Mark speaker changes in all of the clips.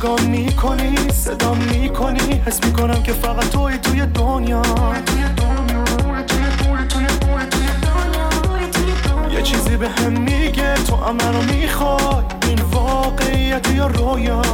Speaker 1: نگاه میکنی صدا میکنی حس میکنم که فقط توی دنیا یه چیزی به هم میگه تو هم منو میخوای این واقعیت یا رویا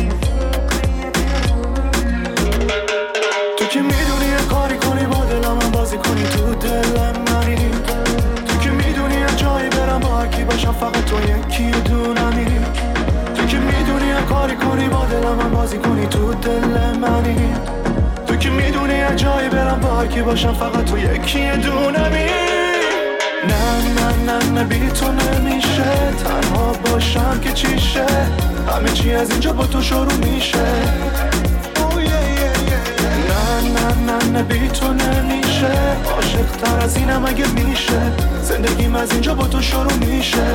Speaker 1: تو که میدونی یه کاری کنی با دلم هم بازی کنی تو دلم منی تو که میدونی یه جایی برم با هرکی باشم فقط تو یکی دونمی تو که میدونی یه کاری کنی با دلم هم بازی کنی تو دل منی تو که میدونی یه جایی برم با هرکی باشم فقط تو یکی دونمی نه بی تو نمیشه تنها باشم که چیشه همه چی از اینجا با تو شروع میشه نه بی تو نمیشه عاشق تر از اینم اگه میشه زندگیم از اینجا با تو شروع میشه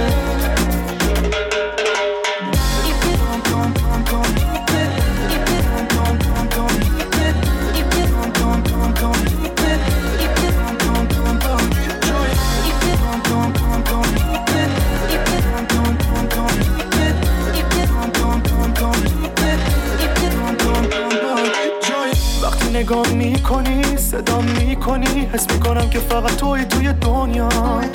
Speaker 1: نگاه میکنی صدا میکنی حس میکنم که فقط توی دنیا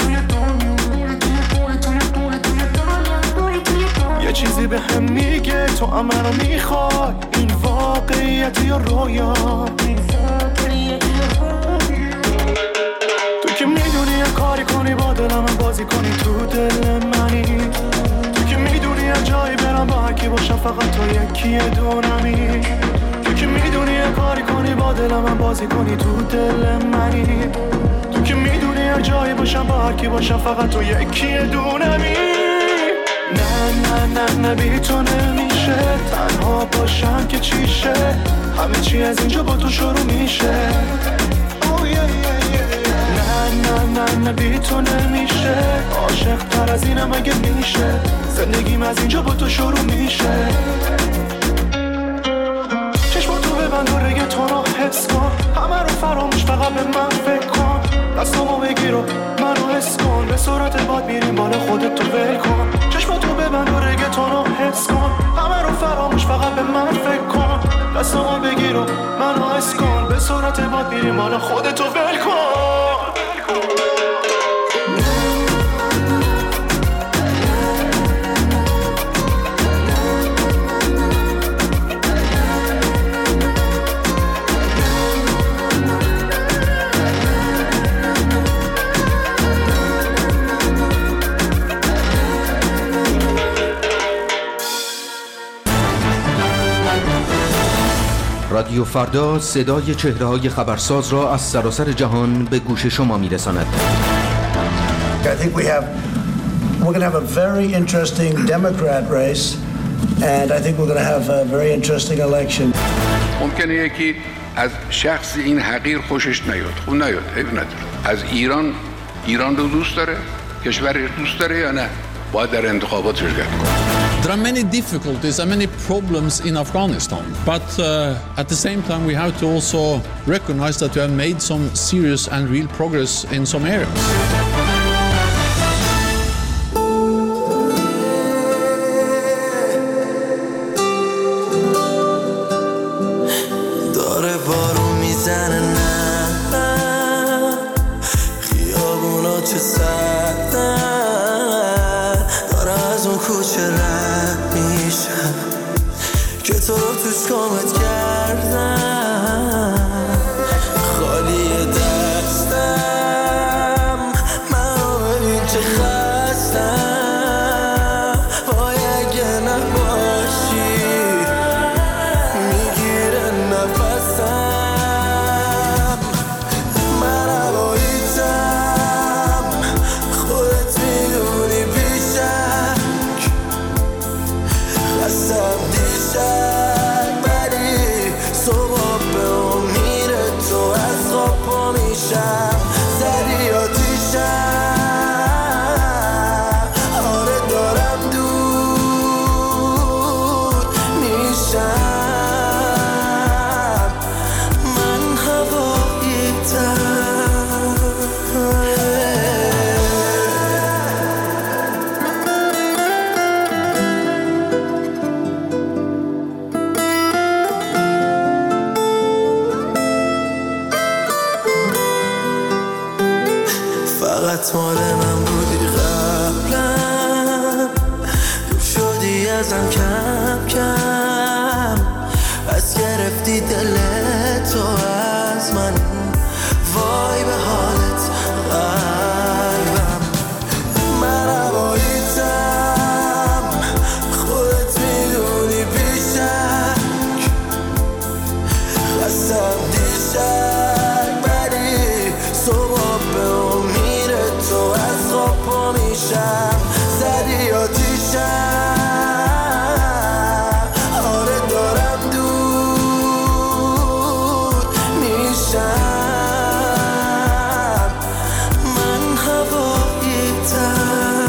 Speaker 1: یه چیزی به هم میگه تو هم منو میخوای این واقعیت یا رویا تو که میدونی یه کاری کنی با دلم بازی کنی تو دل منی تو که میدونی یه جایی برم با هرکی باشم فقط تو یکی دونمی تو که میدونی یه کاری کنی با دلم هم بازی کنی تو دل منی تو که میدونی یه جایی باشم با هرکی باشم فقط تو یکی دونمی نه بی تو نمیشه تنها باشم که چیشه همه چی از اینجا با تو شروع میشه نه بی تو نمیشه عاشق تر از اینم اگه میشه زندگیم از اینجا با تو شروع میشه ببند و رگتون رو حس کن همه رو فراموش فقط به من فکر کن دستامو بگیر و منو حس کن به سرعت باد میریم بالا خودت تو ول کن چشماتو ببند و رگتون رو حس کن همه رو فراموش فقط به من فکر کن دستامو بگیر و منو حس کن به سرعت باد میریم بالا خودت تو ول کن
Speaker 2: رادیو فردا صدای چهره‌های خبرساز را از سراسر جهان به گوش شما می‌رساند.
Speaker 3: I think we're going to have a very interesting Democrat race and I think we're going to have a very interesting election.
Speaker 4: ممکنه یکی از شخص این حقیر خوشش نیاد. خب نیاد، عیب نداره. از ایران رو دوست داره؟ کشورش دوست داره یا نه؟ باید در انتخابات شرکت کنه.
Speaker 5: There are many difficulties and many problems in Afghanistan, but at the same time we have to also recognize that we have made some serious and real progress in some areas.
Speaker 1: ازم کم کم از گرفتی دلتو از من وای به حالت قلبم من هواییتم خودت میدونی بیشک خستم دیشک ولی صبح به امید تو از خواب پا میشم زدی آتیشم آره دارم دور میشم من هواییتم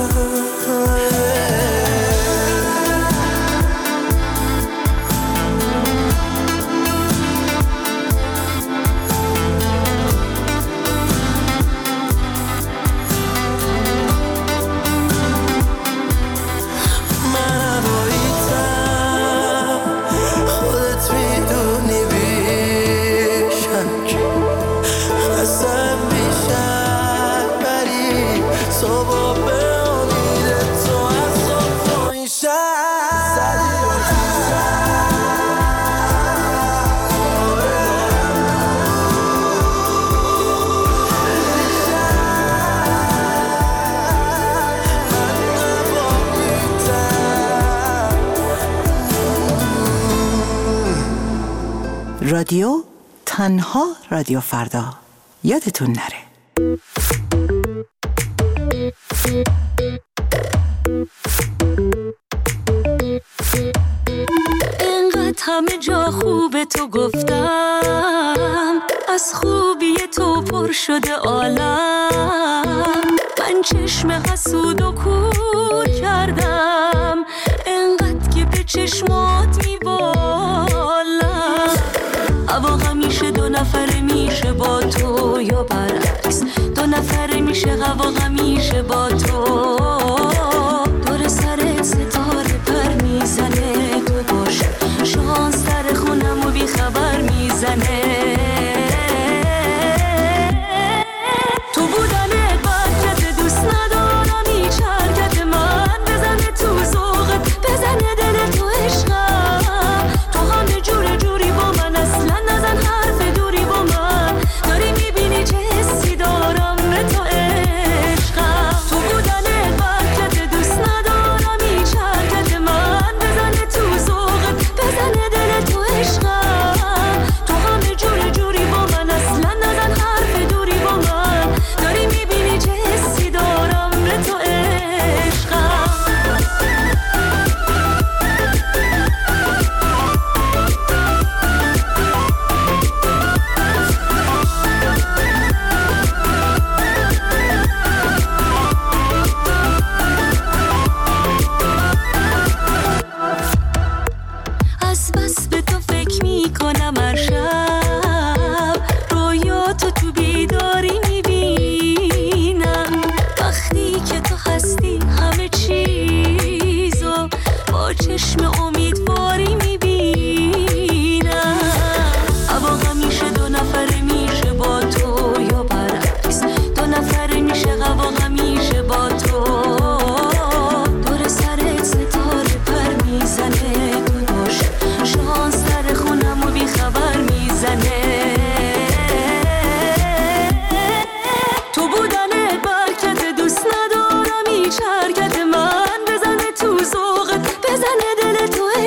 Speaker 6: رادیو تنها رادیو فردا یادتون نره.
Speaker 7: اینقدر همه جا خوبه تو گفتم از خوبی تو پر شده عالم من چشم حسود و کور کردم اینقدر که به چشمات میبالم هوا همیشه دو نفره میشه با تو یا برعکس دو نفره میشه هوا همیشه با تو دور سرت ستاره پر میزنه تو باشه شانس در خونم و بی خبر میزنه تو بودنت برکت دوست ندارم هیچ حرکت من بزنه تو ذوقت بزنه دل تو عشقم تو همه جور جوری با من اصلا نزن حرف دوری با من داری میبینی چه حسی دارم به تو عشقم تو بودنت برکت دوست ندارم هیچ حرکت من بزنه تو ذوقت بزنه دل تو عشقم تو همه جور جوری با من اصلا نزن حرف دوری با من داری میبینی چه حسی دارم به تو عشقم از بس به تو فکر میکنم هر شب رویاتو تو بیداری میبینم وقتی که تو هستی همه چیزو با چشم امیدواری میبینم هوا همیشه دو نفره میشه با تو یا برعکس دو نفره میشه هوا همیشه با تو دور سرت ستاره پر میزنه تو باشه شانس در خونم و بی خبر میزنه تو بودنت برکت دوست ندارم هیچ حرکت من بزنه تو ذوقت بزنه دل تو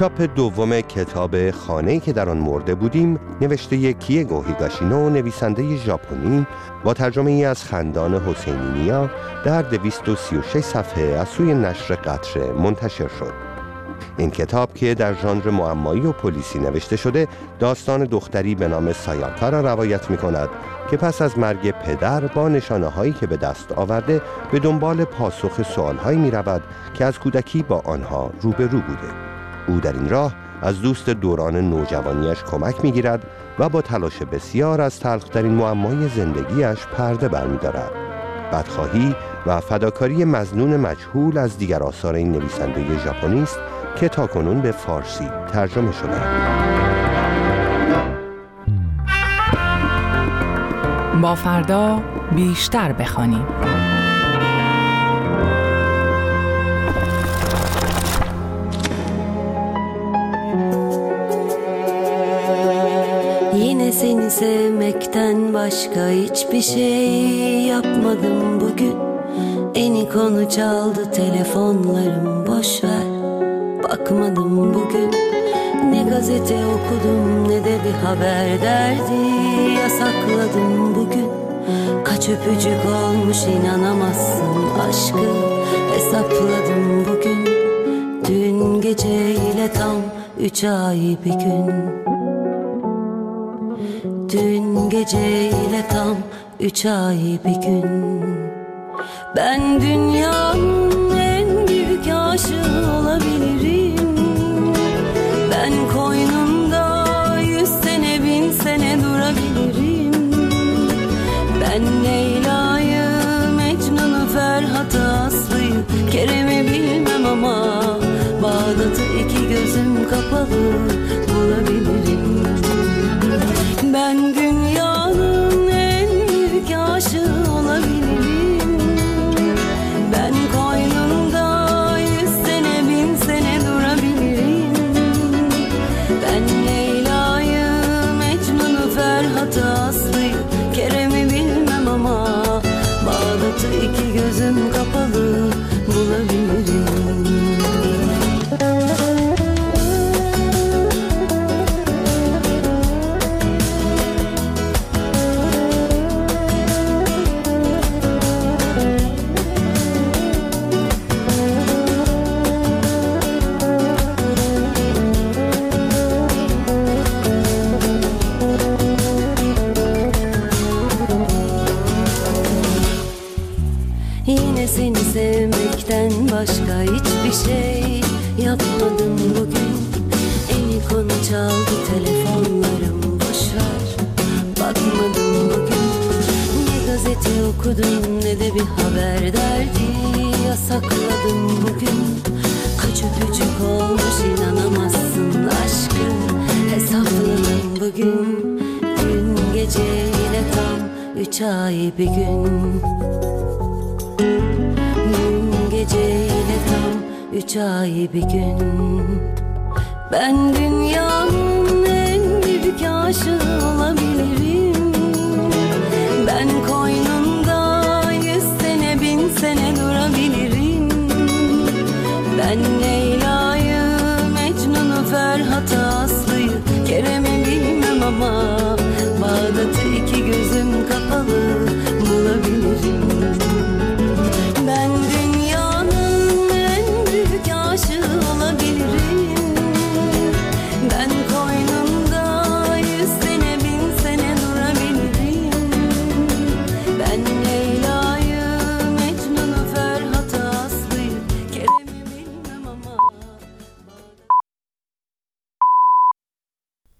Speaker 8: چاپ دوم کتاب خانه‌ای که در آن مرده بودیم نوشته کیگو هیگاشینو، نویسنده ژاپنی، با ترجمه ای از خندان حسینی نیا در 236 صفحه از سوی نشر قطره منتشر شد. این کتاب که در ژانر معمایی و پلیسی نوشته شده، داستان دختری به نام سایاکا را روایت می کند که پس از مرگ پدر با نشانه هایی که به دست آورده به دنبال پاسخ سوال هایی می رود که از کودکی با آنها روبرو بوده. او در این راه از دوست دوران نوجوانیش کمک می گیرد و با تلاش بسیار از تلخترین معمای زندگیش پرده برمی‌دارد. بدخواهی و فداکاری مظنون مجهول از دیگر آثار این نویسنده ژاپنی است که تاکنون به فارسی ترجمه شده.
Speaker 9: با فردا بیشتر بخوانیم.
Speaker 7: Yine seni sevmekten başka hiçbir şey yapmadım bugün. Eni konu çaldı telefonlarım, boş ver, bakmadım bugün. Ne gazete okudum ne de bir haber derdi yasakladım bugün. Kaç öpücük olmuş inanamazsın, aşkı hesapladım bugün. Dün geceyle tam 3 ay bir gün. Dün geceyle tam 3 ay bir gün. Ben dünyanın en büyük aşığı olabilirim. Ben koynunda 100 sene 1000 sene durabilirim. Ben Leyla'yı, Mecnun'u, Ferhat'ı, Aslı'yı, Kerem'i bilmem ama Bağdat'ı 2 gözüm kapalı bulabilirim. Ben dünyanın en büyük aşığı olabilirim. Ben koynunda 100 sene 1000 sene durabilirim. Ben Leyla'yı, Mecnun'u, Ferhat'ı, Aslı'yı, Kerem'i bilmem ama Bağdat'ı 2 gözüm kapalı bulabilirim. Yine seni sevmekten başka hiçbir şey yapmadım bugün. Eni konu çaldı telefonlarım, boşver, bakmadım bugün. Ne gazete okudum ne de bir haber derdi yasakladım bugün. Kaç öpücük olmuş inanamazsın, aşkı hesapladım bugün. Dün geceyle tam 3 ay bir gün. Dün geceyle tam 3 ay bir gün. Ben dünya